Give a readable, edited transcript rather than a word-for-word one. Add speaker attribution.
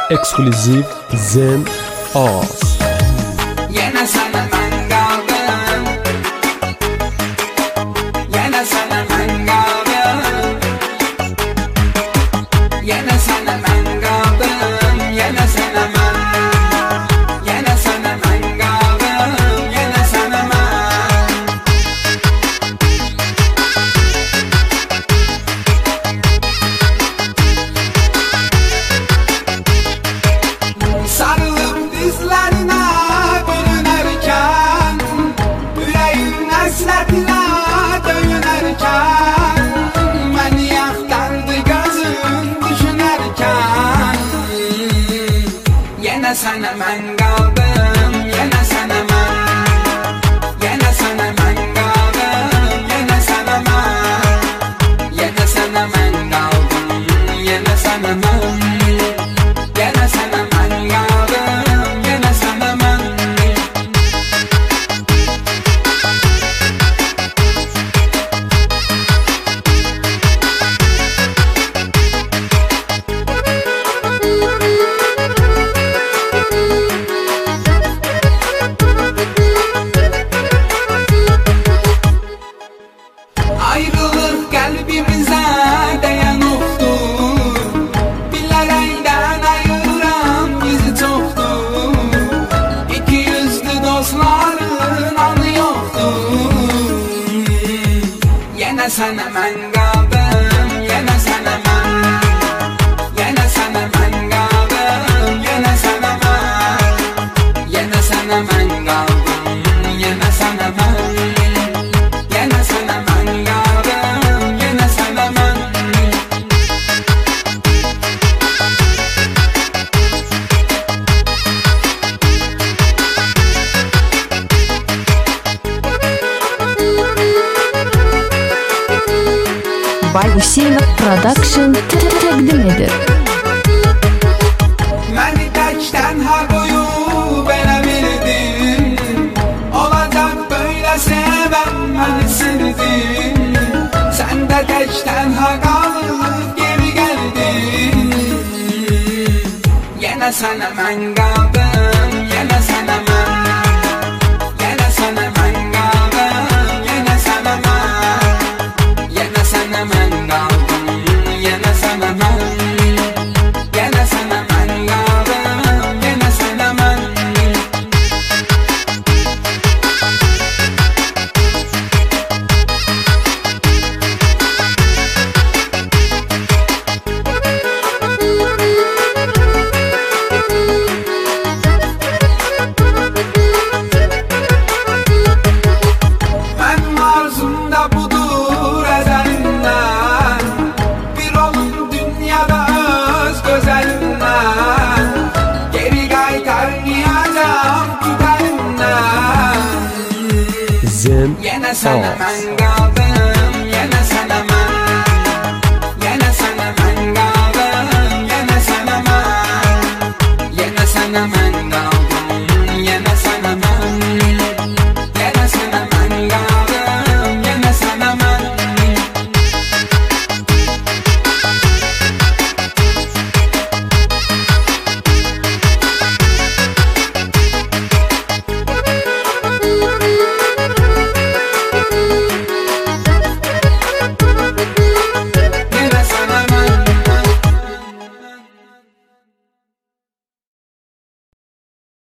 Speaker 1: Ekskluziv Zen Oz.
Speaker 2: Yine sana ben kaldım. Yine sana ben kaldım. Yine sana ben kaldım. Yine sana ben. Yine sana ben kaldım. Yine sana ben. Sarılıp dizlerine bölünerken, yüreğim hasretine döyünerken, beni yaktardı gözüm düşünerken. Yine sana ben kaldım, yine sana ben. Yine sana ben kaldım, yine sana ben. Yine sana ben kaldım, yine sana ben. Yine sana ben kaldım, yine sana ben. Ayrılık kalbimize değen oktur. Bilereyden ayıran bizi çoktur. İki yüzlü dostların anı yoktur. Yine sana ben kaldım, yine sana ben. Yine sana ben kaldım, yine sana ben. Yine sana ben kaldım, yine sana ben. Yine sana ben kaldım, yine sana ben.
Speaker 3: Bay Hüseynov Production təqdim edir.
Speaker 2: Məni tək tənha qoyub elə bildin. Olacaq böyle sevən məni sildin. Sən də tək tənha qalıb geri gəldin. Yenə sənə mən qaldım, yenə sənə mən. Yenə sənə mən qaldım, yenə sənə mən. Yenə sənə mən qaldım, yenə sənə mən. Yenə sənə mən qaldım, yenə sənə mən. Mənim arzum da budur əzəlindən. Bir olun dünyada öz gözəlindən. Geri qaytarmayacağım güdəlindən.
Speaker 1: Zen
Speaker 2: Yenə sənə
Speaker 1: Oz.
Speaker 2: mən qaldım.